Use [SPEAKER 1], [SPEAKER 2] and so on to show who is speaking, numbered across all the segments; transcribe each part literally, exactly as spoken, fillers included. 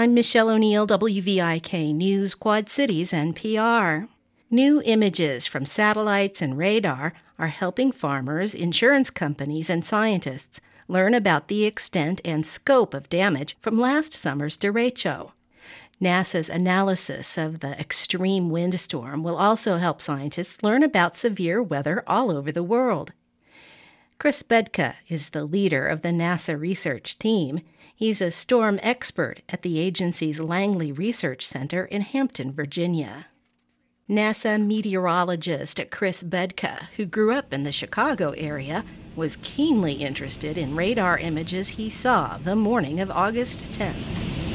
[SPEAKER 1] I'm Michelle O'Neill, W V I K News, Quad Cities, N P R. New images from satellites and radar are helping farmers, insurance companies, and scientists learn about the extent and scope of damage from last summer's derecho. NASA's analysis of the extreme windstorm will also help scientists learn about severe weather all over the world. Chris Bedka is the leader of the NASA research team. He's a storm expert at the agency's Langley Research Center in Hampton, Virginia. NASA meteorologist Chris Bedka, who grew up in the Chicago area, was keenly interested in radar images he saw the morning of August tenth.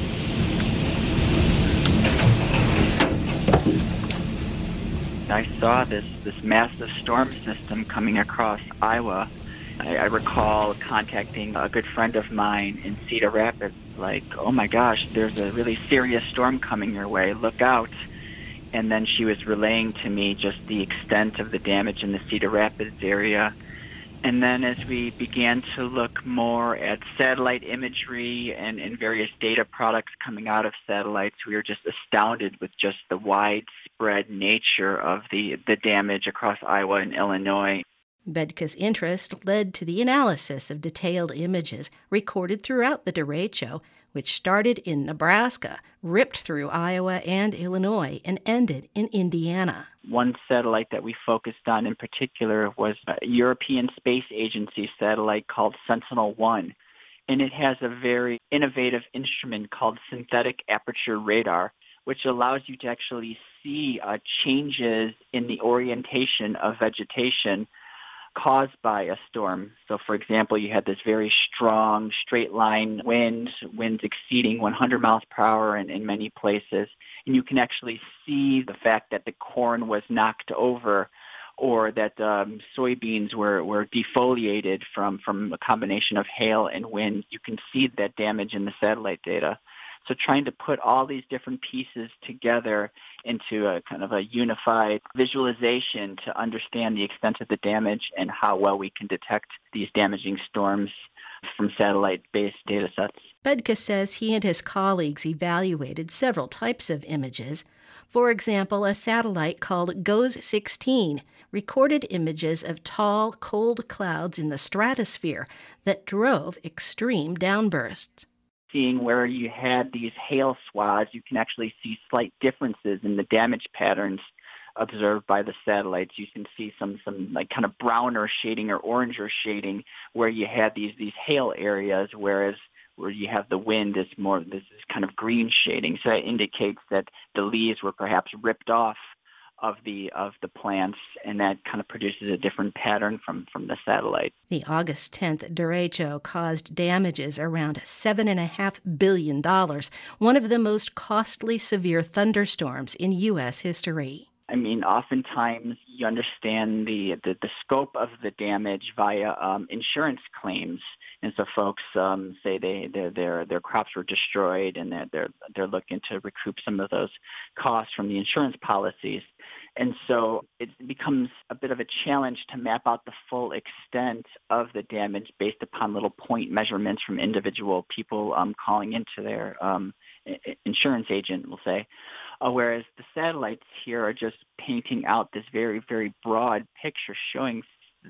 [SPEAKER 2] I saw this, this massive storm system coming across Iowa. I, I recall contacting a good friend of mine in Cedar Rapids, like, oh my gosh, there's a really serious storm coming your way, look out. And then she was relaying to me just the extent of the damage in the Cedar Rapids area. And then as we began to look more at satellite imagery and, and various data products coming out of satellites, we were just astounded with just the widespread nature of the, the damage across Iowa and Illinois.
[SPEAKER 1] Bedka's interest led to the analysis of detailed images recorded throughout the derecho, which started in Nebraska, ripped through Iowa and Illinois, and ended in Indiana.
[SPEAKER 2] One satellite that we focused on in particular was a European Space Agency satellite called Sentinel one, and it has a very innovative instrument called synthetic aperture radar, which allows you to actually see uh, changes in the orientation of vegetation caused by a storm. So, for example, you had this very strong straight line wind, winds exceeding one hundred miles per hour in, in many places, and you can actually see the fact that the corn was knocked over or that um, soybeans were, were defoliated from, from a combination of hail and wind. You can see that damage in the satellite data. So trying to put all these different pieces together into a kind of a unified visualization to understand the extent of the damage and how well we can detect these damaging storms from satellite-based data sets.
[SPEAKER 1] Bedka says he and his colleagues evaluated several types of images. For example, a satellite called GOES sixteen recorded images of tall, cold clouds in the stratosphere that drove extreme downbursts.
[SPEAKER 2] Seeing where you had these hail swaths, you can actually see slight differences in the damage patterns observed by the satellites. You can see some, some like kind of browner shading or oranger shading where you had these, these hail areas, whereas where you have the wind is more, this is kind of green shading. So that indicates that the leaves were perhaps ripped off of the of the plants, and that kind of produces a different pattern from, from the satellite.
[SPEAKER 1] The August tenth derecho caused damages around seven point five billion dollars, one of the most costly severe thunderstorms in U S history.
[SPEAKER 2] I mean, oftentimes you understand the, the, the scope of the damage via um, insurance claims. And so folks um, say they their, their their crops were destroyed, and they're, they're they're looking to recoup some of those costs from the insurance policies. And so it becomes a bit of a challenge to map out the full extent of the damage based upon little point measurements from individual people um, calling into their um, insurance agent, we'll say. Uh, whereas the satellites here are just painting out this very, very broad picture showing,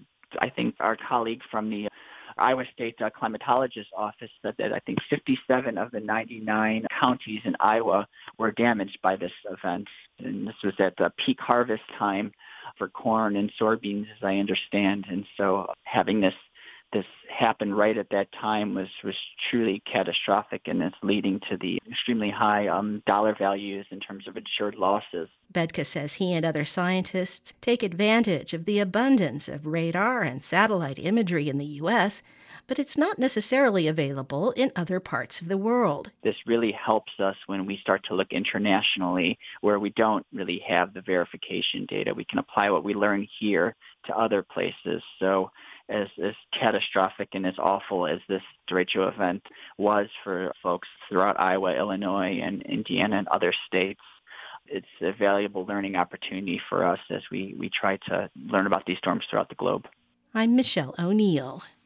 [SPEAKER 2] I think our colleague from the Iowa State uh, Climatologist Office said that I think fifty-seven of the ninety-nine counties in Iowa were damaged by this event. And this was at the peak harvest time for corn and soybeans, as I understand. And so having this this happen right at that time was, was truly catastrophic, and it's leading to the extremely high um, dollar values in terms of insured losses.
[SPEAKER 1] Bedka says he and other scientists take advantage of the abundance of radar and satellite imagery in the U S, but it's not necessarily available in other parts of the world.
[SPEAKER 2] This really helps us when we start to look internationally where we don't really have the verification data. We can apply what we learn here to other places. So as, as catastrophic and as awful as this derecho event was for folks throughout Iowa, Illinois, and Indiana and other states, it's a valuable learning opportunity for us as we, we try to learn about these storms throughout the globe.
[SPEAKER 1] I'm Michelle O'Neill.